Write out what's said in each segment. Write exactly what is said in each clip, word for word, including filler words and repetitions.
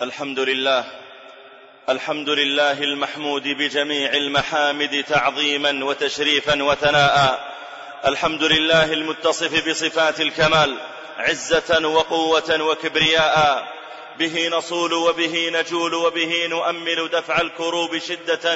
الحمد لله الحمد لله المحمود بجميع المحامد تعظيما وتشريفا وثناء. الحمد لله المتصف بصفات الكمال عزة وقوة وكبرياء. به نصول وبه نجول وبه نؤمل دفع الكروب شدة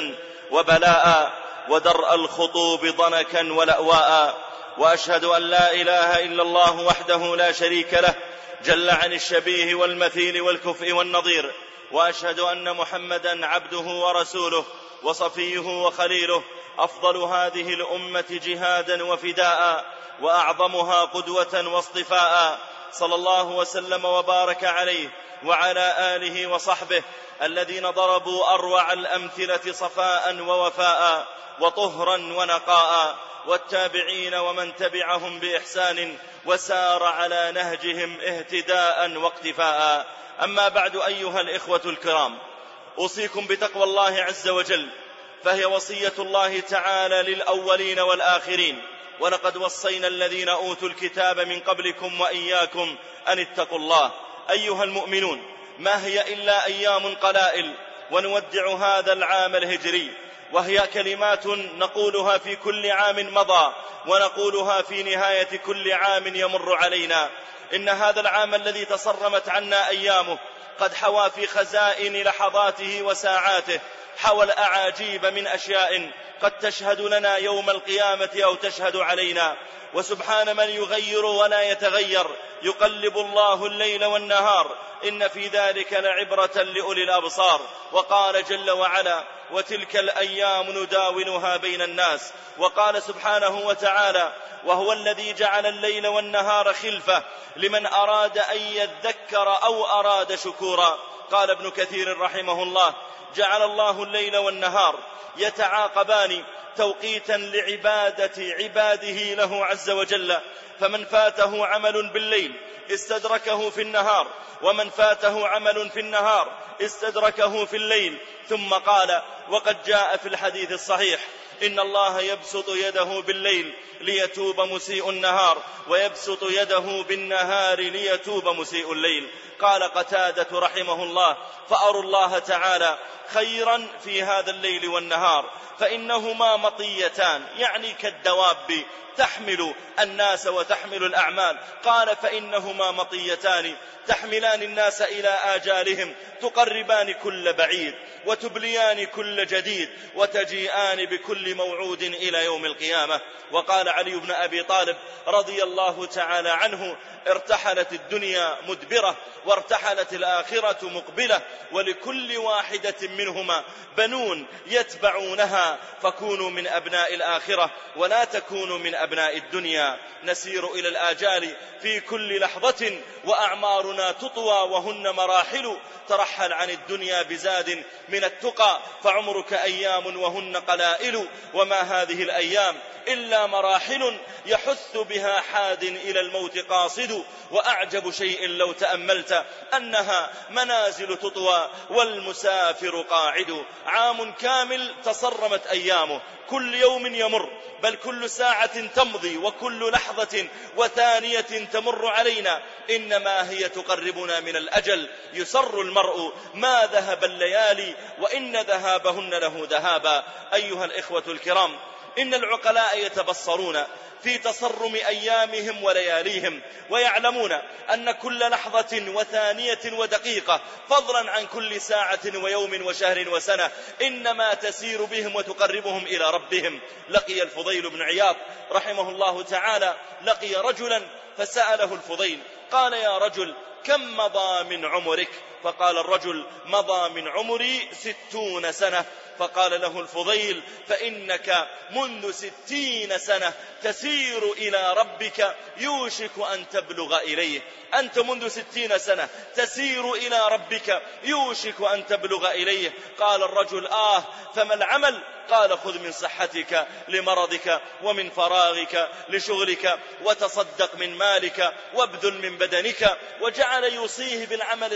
وبلاء ودرء الخطوب ضنكا ولأواء. وأشهد أن لا إله إلا الله وحده لا شريك له جل عن الشبيه والمثيل والكفء والنظير. وأشهد أن محمدا عبده ورسوله وصفيه وخليله، أفضل هذه الأمة جهادا وفداء وأعظمها قدوة واصطفاء، صلى الله وسلم وبارك عليه وعلى آله وصحبه الذين ضربوا أروع الأمثلة صفاء ووفاء وطهرا ونقاء، والتابعين ومن تبعهم بإحسان وسار على نهجهم اهتداء واقتفاء. أما بعد، أيها الإخوة الكرام، أوصيكم بتقوى الله عز وجل، فهي وصية الله تعالى للأولين والآخرين. ولقد وصينا الذين أوتوا الكتاب من قبلكم وإياكم أن اتقوا الله. أيها المؤمنون، ما هي إلا أيام قلائل ونودع هذا العام الهجري، وهي كلمات نقولها في كل عام مضى ونقولها في نهاية كل عام يمر علينا. إن هذا العام الذي تصرمت عنا أيامه قد حوى في خزائن لحظاته وساعاته حوى الأعاجيب من أشياء قد تشهد لنا يوم القيامة أو تشهد علينا. وسبحان من يغير ولا يتغير، يقلب الله الليل والنهار، إن في ذلك لعبرة لأولي الأبصار. وقال جل وعلا: وتلك الأيام نداولها بين الناس. وقال سبحانه وتعالى: وهو الذي جعل الليل والنهار خلفة لمن أراد أن يذكر أو أراد شكورا. قال ابن كثير رحمه الله: جعل الله الليل والنهار يتعاقبان توقيتا لعبادة عباده له عز وجل، فمن فاته عمل بالليل استدركه في النهار، ومن فاته عمل في النهار استدركه في الليل. ثم قال: وقد جاء في الحديث الصحيح: إن الله يبسط يده بالليل ليتوب مسيء النهار، ويبسط يده بالنهار ليتوب مسيء الليل. قال قتادة رحمه الله: فأروا الله تعالى خيرا في هذا الليل والنهار، فإنهما مطيتان، يعني كالدواب تحمل الناس وتحمل الأعمال. قال: فإنهما مطيتان تحملان الناس إلى آجالهم، تقربان كل بعيد وتبليان كل جديد، وتجيئان بكل موعود إلى يوم القيامة. وقال علي بن أبي طالب رضي الله تعالى عنه: ارتحلت الدنيا مدبرة وارتحلت الآخرة مقبلة، ولكل واحدة منهما بنون يتبعونها، فكونوا من أبناء الآخرة ولا تكونوا من أبناء الدنيا. نسير إلى الآجال في كل لحظة، وأعمارنا تطوى وهن مراحل، ترحل عن الدنيا بزاد من التقى، فعمرك أيام وهن قلائل، وما هذه الأيام إلا مراحل يحث بها حاد إلى الموت قاصد. وأعجب شيء لو تأملت أنها منازل تطوى والمسافر قاعد. عام كامل تصرمت أيامه، كل يوم يمر، بل كل ساعة تمضي وكل لحظة وثانية تمر علينا إنما هي تقربنا من الأجل. يسر المرء ما ذهب الليالي، وإن ذهابهن له ذهابا. أيها الإخوة الكرام، إن العقلاء يتبصرون في تصرم أيامهم ولياليهم، ويعلمون أن كل لحظة وثانية ودقيقة، فضلا عن كل ساعة ويوم وشهر وسنة، إنما تسير بهم وتقربهم إلى ربهم. لقي الفضيل بن عياض رحمه الله تعالى لقي رجلا فسأله الفضيل، قال: يا رجل، كم مضى من عمرك؟ فقال الرجل: مضى من عمري ستون سنة. فقال له الفضيل: فإنك منذ ستين سنة تسير إلى ربك يوشك أن تبلغ إليه. أنت منذ ستين سنة تسير إلى ربك يوشك أن تبلغ إليه. قال الرجل: آه، فما العمل؟ قال: خذ من صحتك لمرضك، ومن فراغك لشغلك، وتصدق من مالك، وابذل من بدنك. وجعل يوصيه بالعمل الصالح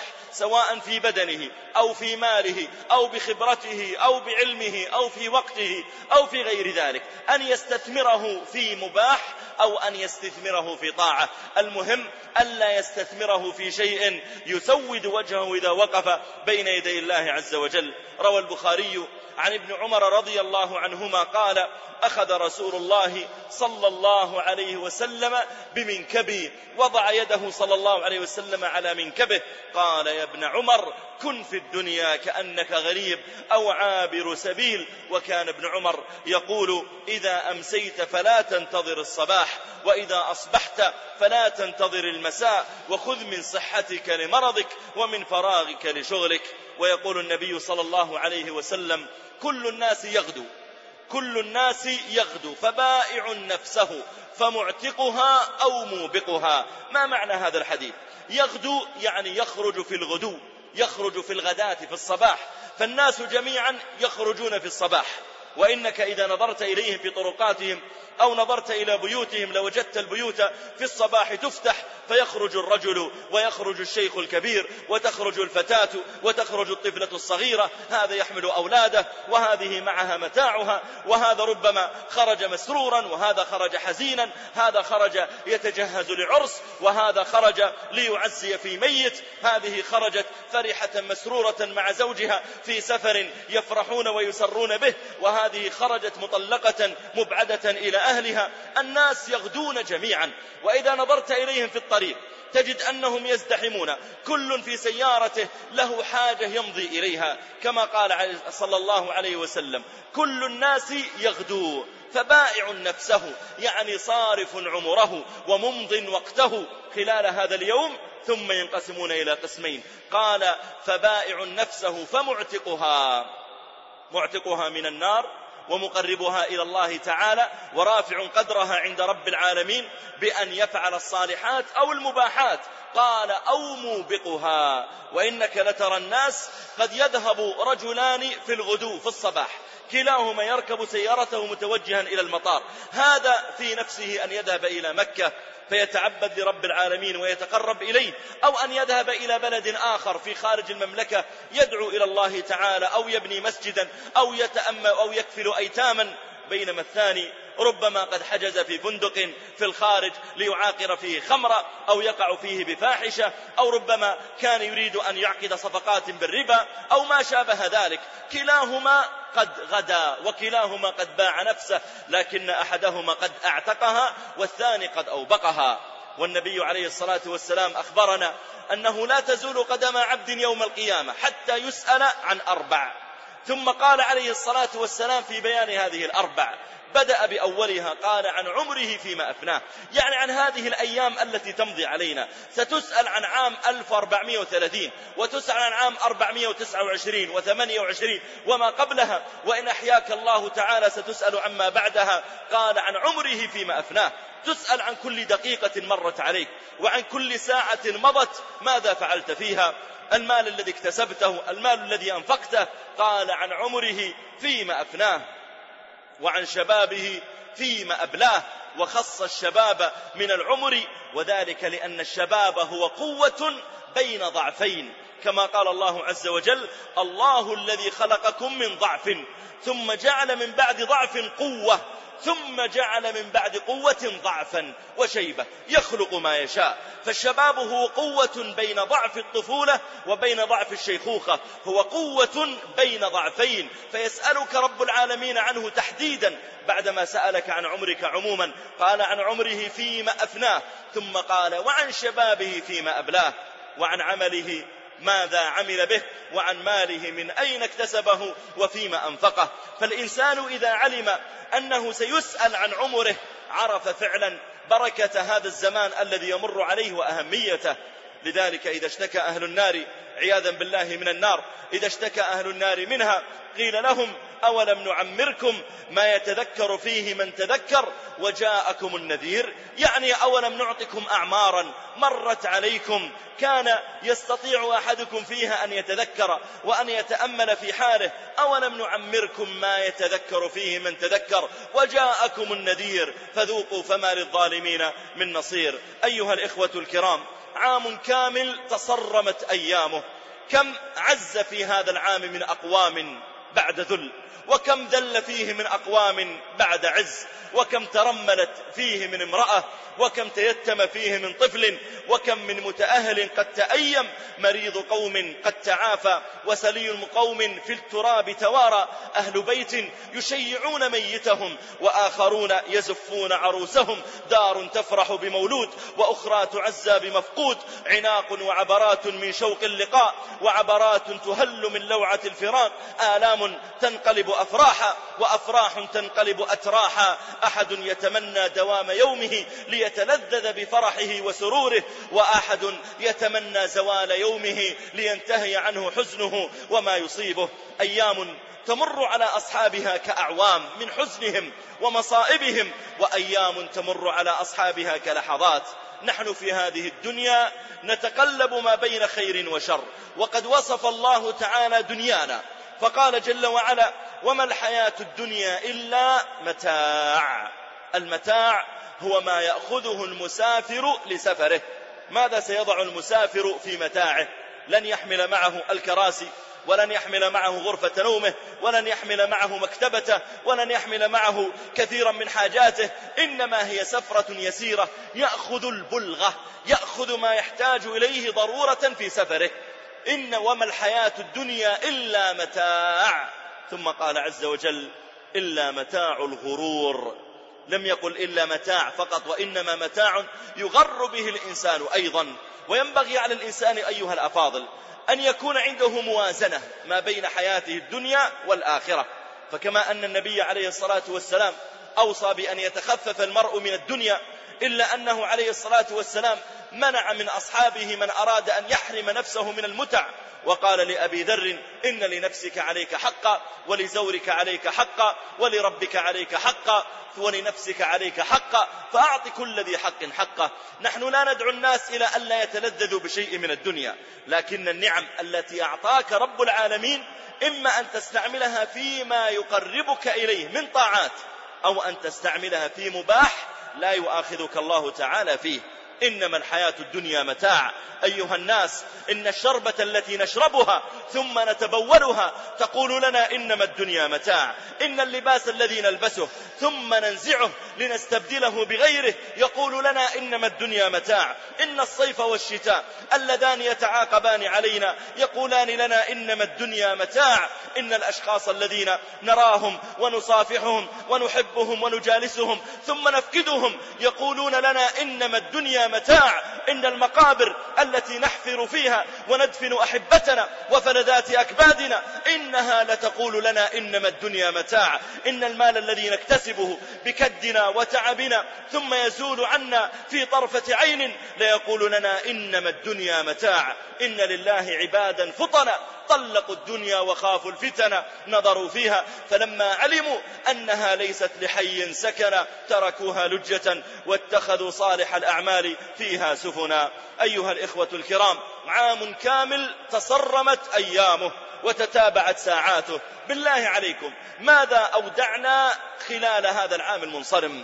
سواء في بدنه أو في ماله أو بخبرته أو بعلمه أو في وقته أو في غير ذلك، أن يستثمره في مباح أو أن يستثمره في طاعة. المهم ألا يستثمره في شيء يسود وجهه إذا وقف بين يدي الله عز وجل. روى البخاري عن ابن عمر رضي الله عنهما قال: أخذ رسول الله صلى الله عليه وسلم بمنكبي، وضع يده صلى الله عليه وسلم على منكبه، قال: يا ابن عمر كن في الدنيا كأنك غريب أو عابر سبيل. وكان ابن عمر يقول: إذا أمسيت فلا تنتظر الصباح، وإذا أصبحت فلا تنتظر المساء، وخذ من صحتك لمرضك ومن فراغك لشغلك. ويقول النبي صلى الله عليه وسلم: كل الناس يغدو كل الناس يغدو فبائع نفسه فمعتقها أو موبقها. ما معنى هذا الحديث؟ يغدو يعني يخرج في الغدو، يخرج في الغداة في الصباح، فالناس جميعا يخرجون في الصباح، وإنك إذا نظرت إليهم في طرقاتهم أو نظرت إلى بيوتهم لوجدت البيوت في الصباح تفتح، فيخرج الرجل ويخرج الشيخ الكبير وتخرج الفتاة وتخرج الطفلة الصغيرة، هذا يحمل أولاده وهذه معها متاعها، وهذا ربما خرج مسرورا وهذا خرج حزينا، هذا خرج يتجهز لعرس وهذا خرج ليعزي في ميت، هذه خرجت فرحة مسرورة مع زوجها في سفر يفرحون ويسرون به، وهذه خرجت مطلقة مبعدة إلى أهلها. الناس يغدون جميعا، وإذا نظرت إليهم في الطريق تجد أنهم يزدحمون، كل في سيارته له حاجة يمضي إليها، كما قال صلى الله عليه وسلم: كل الناس يغدو فبائع نفسه، يعني صارف عمره وممض وقته خلال هذا اليوم، ثم ينقسمون إلى قسمين. قال: فبائع نفسه فمعتقها، معتقها من النار ومقربها إلى الله تعالى ورافع قدرها عند رب العالمين بأن يفعل الصالحات أو المباحات. قال: أو موبقها. وإنك لترى الناس قد يذهب رجلان في الغدو في الصباح، كلاهما يركب سيارته متوجها إلى المطار، هذا في نفسه أن يذهب إلى مكة فيتعبد لرب العالمين ويتقرب إليه، أو أن يذهب إلى بلد آخر في خارج المملكة يدعو إلى الله تعالى، أو يبني مسجدا، أو يتأمل أو يكفل أيتاما، بينما الثاني ربما قد حجز في فندق في الخارج ليعاقر فيه خمرا أو يقع فيه بفاحشة، أو ربما كان يريد أن يعقد صفقات بالربا أو ما شابه ذلك. كلاهما قد غدا وكلاهما قد باع نفسه، لكن أحدهما قد اعتقها والثاني قد أوبقها. والنبي عليه الصلاة والسلام أخبرنا أنه لا تزول قدم عبد يوم القيامة حتى يسأل عن أربع، ثم قال عليه الصلاة والسلام في بيان هذه الأربع بدأ بأولها، قال: عن عمره فيما أفناه، يعني عن هذه الأيام التي تمضي علينا. ستسأل عن عام ألف وأربعمائة وثلاثين، وتسأل عن عام أربعمائة وتسعة وعشرين وثمانية وعشرين وما قبلها، وإن أحياك الله تعالى ستسأل عما بعدها. قال: عن عمره فيما أفناه، تسأل عن كل دقيقة مرت عليك وعن كل ساعة مضت ماذا فعلت فيها، المال الذي اكتسبته، المال الذي أنفقته. قال: عن عمره فيما أفناه، وعن شبابه فيما أبلاه. وخص الشباب من العمر، وذلك لأن الشباب هو قوة بين ضعفين، كما قال الله عز وجل: الله الذي خلقكم من ضعف ثم جعل من بعد ضعف قوة ثم جعل من بعد قوة ضعفا وشيبة يخلق ما يشاء. فالشباب هو قوة بين ضعف الطفولة وبين ضعف الشيخوخة، هو قوة بين ضعفين، فيسألك رب العالمين عنه تحديدا بعدما سألك عن عمرك عموما. قال: عن عمره فيما أفناه، ثم قال: وعن شبابه فيما أبلاه، وعن عمله ماذا عمل به، وعن ماله من أين اكتسبه وفيما أنفقه. فالإنسان إذا علم أنه سيسأل عن عمره عرف فعلا بركة هذا الزمان الذي يمر عليه وأهميته. لذلك إذا اشتكى أهل النار عياذا بالله من النار، إذا اشتكى أهل النار منها قيل لهم: أولم نعمركم ما يتذكر فيه من تذكر وجاءكم النذير، يعني أولم نعطكم أعمارا مرت عليكم كان يستطيع أحدكم فيها أن يتذكر وأن يتأمل في حاله، أولم نعمركم ما يتذكر فيه من تذكر وجاءكم النذير فذوقوا فما للظالمين من نصير. أيها الإخوة الكرام، عام كامل تصرمت أيامه. كم عز في هذا العام من أقوام بعد ذل، وكم ذل فيه من أقوام بعد عز، وكم ترملت فيه من امرأة، وكم تيتم فيه من طفل، وكم من متأهل قد تأيم، مريض قوم قد تعافى، وسليم قوم في التراب توارى، أهل بيت يشيعون ميتهم وآخرون يزفون عروسهم، دار تفرح بمولود وأخرى تعزى بمفقود، عناق وعبرات من شوق اللقاء، وعبرات تهل من لوعة الفراق، آلام تنقلب أفراحا وأفراح تنقلب أتراحا، أحد يتمنى دوام يومه ليتلذذ بفرحه وسروره، وأحد يتمنى زوال يومه لينتهي عنه حزنه وما يصيبه. أيام تمر على أصحابها كأعوام من حزنهم ومصائبهم، وأيام تمر على أصحابها كلحظات. نحن في هذه الدنيا نتقلب ما بين خير وشر، وقد وصف الله تعالى دنيانا فقال جل وعلا: وما الحياة الدنيا إلا متاع. المتاع هو ما يأخذه المسافر لسفره. ماذا سيضع المسافر في متاعه؟ لن يحمل معه الكراسي، ولن يحمل معه غرفة نومه، ولن يحمل معه مكتبته، ولن يحمل معه كثيرا من حاجاته، إنما هي سفرة يسيرة يأخذ البلغة، يأخذ ما يحتاج إليه ضرورة في سفره. إن وما الحياة الدنيا إلا متاع. ثم قال عز وجل: إلا متاع الغرور. لم يقل إلا متاع فقط، وإنما متاع يغر به الإنسان أيضا. وينبغي على الإنسان أيها الأفاضل أن يكون عنده موازنة ما بين حياته الدنيا والآخرة. فكما أن النبي عليه الصلاة والسلام أوصى بأن يتخفف المرء من الدنيا، إلا أنه عليه الصلاة والسلام منع من أصحابه من أراد أن يحرم نفسه من المتع، وقال لأبي ذر: إن لنفسك عليك حقا، ولزورك عليك حقا، ولربك عليك حقا، ولنفسك عليك حقا، فأعط كل ذي حق حقه. نحن لا ندعو الناس إلى أن لا يتلذذوا بشيء من الدنيا، لكن النعم التي أعطاك رب العالمين إما أن تستعملها فيما يقربك إليه من طاعات، أو أن تستعملها في مباح لا يؤاخذك الله تعالى فيه. إنما الحياة الدنيا متاع. أيها الناس، إن الشربة التي نشربها ثم نتبولها تقول لنا إنما الدنيا متاع. إن اللباس الذي نلبسه ثم ننزعه لنستبدله بغيره يقول لنا إنما الدنيا متاع. إن الصيف والشتاء اللذان يتعاقبان علينا يقولان لنا إنما الدنيا متاع. إن الأشخاص الذين نراهم ونصافحهم ونحبهم ونجالسهم ثم نفقدهم يقولون لنا إنما الدنيا متاع. إن المقابر التي نحفر فيها وندفن أحبتنا وفلذات أكبادنا إنها لتقول لنا إنما الدنيا متاع. إن المال الذي نكتسبه بكدنا وتعبنا ثم يزول عنا في طرفة عين ليقول لنا إنما الدنيا متاع. إن لله عبادا فطنا طلقوا الدنيا وخافوا الفتن، نظروا فيها فلما علموا أنها ليست لحي سكنا تركوها لجة واتخذوا صالح الأعمال فيها سفنا. أيها الإخوة الكرام، عام كامل تصرمت أيامه وتتابعت ساعاته. بالله عليكم، ماذا أودعنا خلال هذا العام المنصرم؟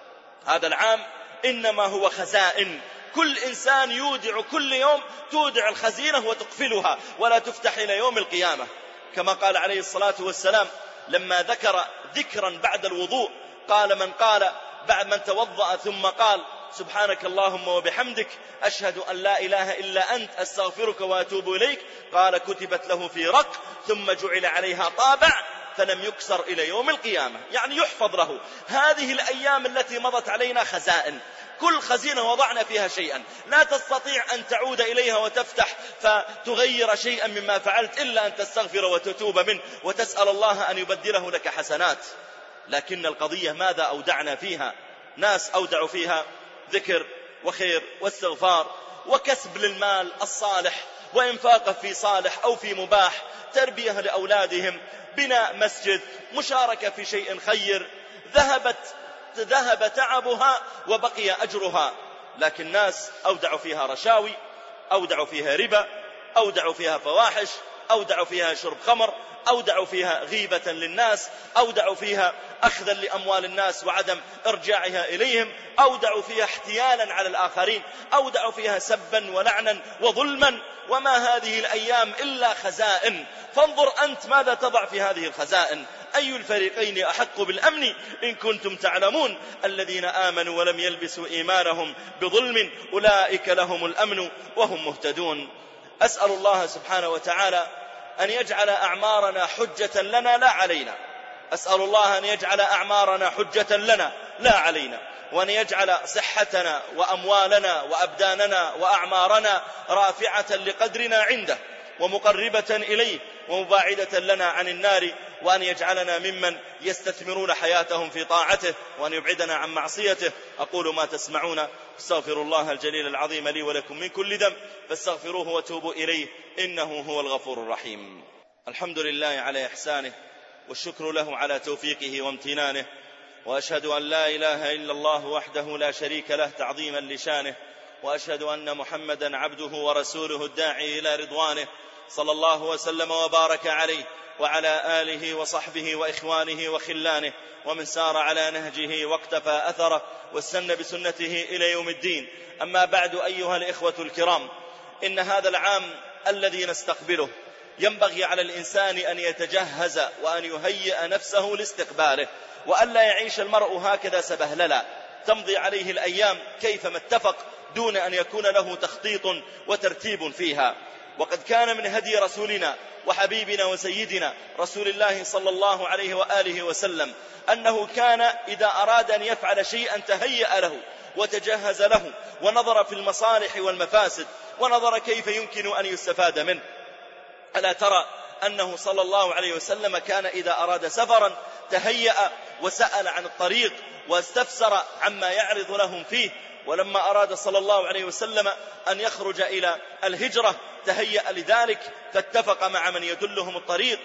هذا العام إنما هو خزائن. كل إنسان يودع كل يوم، تودع الخزينة وتقفلها ولا تفتح إلى يوم القيامة. كما قال عليه الصلاة والسلام لما ذكر ذكرا بعد الوضوء، قال: من قال بعد من توضأ ثم قال: سبحانك اللهم وبحمدك أشهد أن لا إله إلا أنت أستغفرك وأتوب إليك، قال: كتبت له في رق ثم جعل عليها طابع فلم يكسر إلى يوم القيامة. يعني يحفظ له. هذه الأيام التي مضت علينا خزائن، كل خزينة وضعنا فيها شيئا، لا تستطيع أن تعود إليها وتفتح فتغير شيئا مما فعلت إلا أن تستغفر وتتوب منه وتسأل الله أن يبدله لك حسنات. لكن القضية ماذا أودعنا فيها؟ ناس أودعوا فيها ذكر وخير واستغفار وكسب للمال الصالح وإنفاقه في صالح أو في مباح، تربية لأولادهم، بناء مسجد، مشاركة في شيء خير، ذهبت ذهب تعبها وبقي أجرها. لكن الناس أودعوا فيها رشاوي، أودعوا فيها ربا، أودعوا فيها فواحش، أودعوا فيها شرب خمر، أودعوا فيها غيبة للناس، أودعوا فيها أخذا لأموال الناس وعدم إرجاعها إليهم، أودعوا فيها احتيالا على الآخرين، أودعوا فيها سبا ولعنا وظلما. وما هذه الأيام إلا خزائن، فانظر أنت ماذا تضع في هذه الخزائن. أي الفريقين أحق بالأمن إن كنتم تعلمون الذين آمنوا ولم يلبسوا إيمانهم بظلم أولئك لهم الأمن وهم مهتدون. أسأل الله سبحانه وتعالى أن يجعل أعمارنا حجة لنا لا علينا، أسأل الله أن يجعل أعمارنا حجة لنا لا علينا، وأن يجعل صحتنا وأموالنا وأبداننا وأعمارنا رافعة لقدرنا عنده ومقربة إليه ومباعدة لنا عن النار، وأن يجعلنا ممن يستثمرون حياتهم في طاعته، وأن يبعدنا عن معصيته. أقول ما تسمعون، استغفر الله الجليل العظيم لي ولكم من كل ذنب فاستغفروه وتوبوا إليه إنه هو الغفور الرحيم. الحمد لله على إحسانه، والشكر له على توفيقه وامتنانه، وأشهد أن لا إله إلا الله وحده لا شريك له تعظيما لشانه، وأشهد أن محمدا عبده ورسوله الداعي إلى رضوانه، صلى الله وسلم وبارك عليه وعلى آله وصحبه وإخوانه وخلانه ومن سار على نهجه واقتفى أثره واستنى بسنته إلى يوم الدين. أما بعد، أيها الإخوة الكرام، إن هذا العام الذي نستقبله ينبغي على الإنسان أن يتجهز وأن يهيئ نفسه لاستقباله، وألا يعيش المرء هكذا سبهللا تمضي عليه الأيام كيفما اتفق دون أن يكون له تخطيط وترتيب فيها. وقد كان من هدي رسولنا وحبيبنا وسيدنا رسول الله صلى الله عليه وآله وسلم أنه كان إذا أراد أن يفعل شيئا تهيأ له وتجهز له، ونظر في المصالح والمفاسد، ونظر كيف يمكن أن يستفاد منه. ألا ترى أنه صلى الله عليه وسلم كان إذا أراد سفرا تهيأ وسأل عن الطريق واستفسر عما يعرض لهم فيه. ولما أراد صلى الله عليه وسلم أن يخرج إلى الهجرة تهيأ لذلك، فاتفق مع من يدلهم الطريق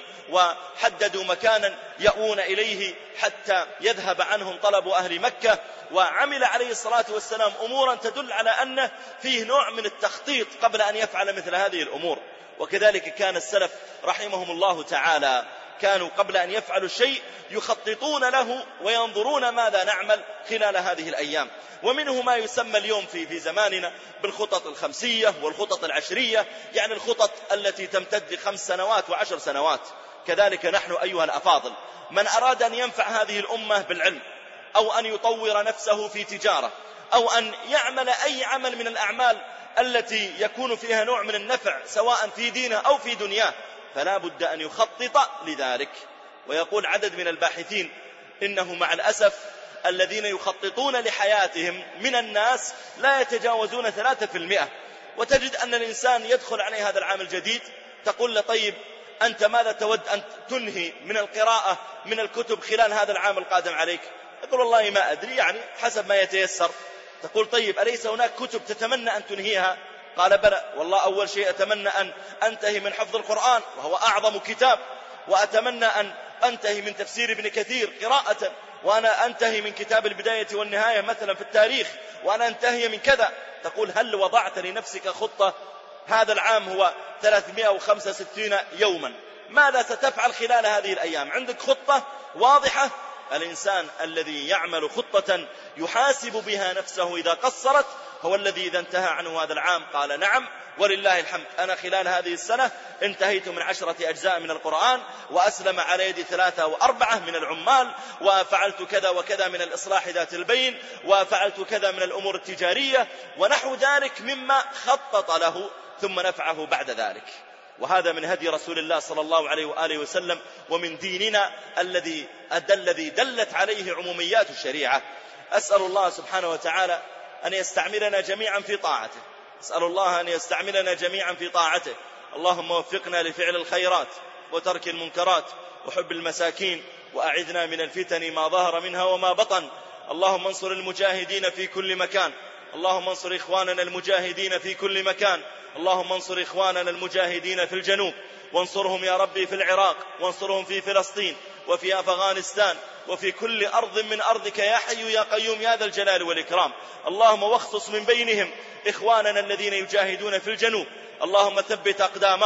وحددوا مكانا يأوون إليه حتى يذهب عنهم طلب أهل مكة، وعمل عليه الصلاة والسلام أمورا تدل على أنه فيه نوع من التخطيط قبل أن يفعل مثل هذه الأمور. وكذلك كان السلف رحمهم الله تعالى كانوا قبل أن يفعلوا الشيء يخططون له وينظرون ماذا نعمل خلال هذه الأيام. ومنه ما يسمى اليوم في, في زماننا بالخطط الخمسية والخطط العشرية، يعني الخطط التي تمتد خمس سنوات وعشر سنوات. كذلك نحن أيها الأفاضل، من أراد أن ينفع هذه الأمة بالعلم، أو أن يطور نفسه في تجارة، أو أن يعمل أي عمل من الأعمال التي يكون فيها نوع من النفع سواء في دينه أو في دنياه، فلا بد أن يخطط لذلك. ويقول عدد من الباحثين إنه مع الأسف الذين يخططون لحياتهم من الناس لا يتجاوزون ثلاثة في المئة. وتجد أن الإنسان يدخل عليه هذا العام الجديد، تقول له طيب أنت ماذا تود أن تنهي من القراءة من الكتب خلال هذا العام القادم عليك؟ يقول والله ما أدري، يعني حسب ما يتيسر. تقول طيب أليس هناك كتب تتمنى أن تنهيها؟ قال بلى، والله أول شيء أتمنى أن أنتهي من حفظ القرآن وهو أعظم كتاب، وأتمنى أن أنتهي من تفسير ابن كثير قراءة، وأنا أنتهي من كتاب البداية والنهاية مثلا في التاريخ، وأنا أنتهي من كذا. تقول هل وضعت لنفسك خطة؟ هذا العام هو ثلاثمائة وخمسة وستين يوما، ماذا ستفعل خلال هذه الأيام؟ عندك خطة واضحة؟ الإنسان الذي يعمل خطة يحاسب بها نفسه إذا قصرت هو الذي إذا انتهى عنه هذا العام قال نعم ولله الحمد، أنا خلال هذه السنة انتهيت من عشرة أجزاء من القرآن، وأسلم على يدي ثلاثة وأربعة من العمال، وفعلت كذا وكذا من الإصلاح ذات البين، وفعلت كذا من الأمور التجارية ونحو ذلك مما خطط له ثم نفعه بعد ذلك. وهذا من هدي رسول الله صلى الله عليه وآله وسلم، ومن ديننا الذي الذي دلت عليه عموميات الشريعة. أسأل الله سبحانه وتعالى أن يستعملنا جميعا في طاعته، أسأل الله أن يستعملنا جميعا في طاعته. اللهم وفقنا لفعل الخيرات وترك المنكرات وحب المساكين، وأعذنا من الفتن ما ظهر منها وما بطن. اللهم انصر المجاهدين في كل مكان، اللهم انصر إخواننا المجاهدين في كل مكان، اللهم انصر إخواننا المجاهدين في الجنوب، وانصرهم يا ربي في العراق، وانصرهم في فلسطين وفي أفغانستان وفي كل أرض من أرضك يا حي يا قيوم يا ذا الجلال والإكرام. اللهم واخصص من بينهم إخواننا الذين يجاهدون في الجنوب، اللهم ثبت أقدامهم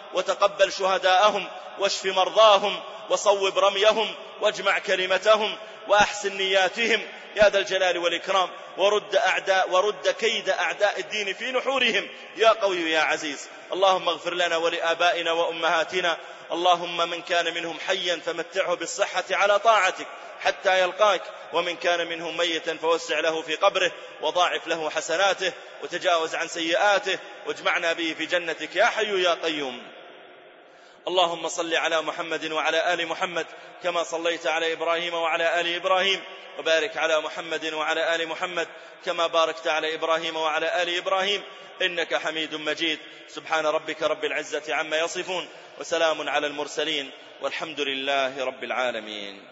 وتقبل شهداءهم واشف مرضاهم وصوب رميهم واجمع كلمتهم وأحسن نياتهم يا ذا الجلال والإكرام، ورد أعداء ورد كيد أعداء الدين في نحورهم يا قوي يا عزيز. اللهم اغفر لنا ولآبائنا وأمهاتنا، اللهم من كان منهم حيا فمتعه بالصحة على طاعتك حتى يلقاك، ومن كان منهم ميتا فوسع له في قبره وضاعف له حسناته وتجاوز عن سيئاته واجمعنا به في جنتك يا حي يا قيوم. اللهم صل على محمد وعلى آل محمد كما صليت على إبراهيم وعلى آل إبراهيم، وبارك على محمد وعلى آل محمد كما باركت على إبراهيم وعلى آل إبراهيم إنك حميد مجيد. سبحان ربك رب العزة عما يصفون وسلام على المرسلين والحمد لله رب العالمين.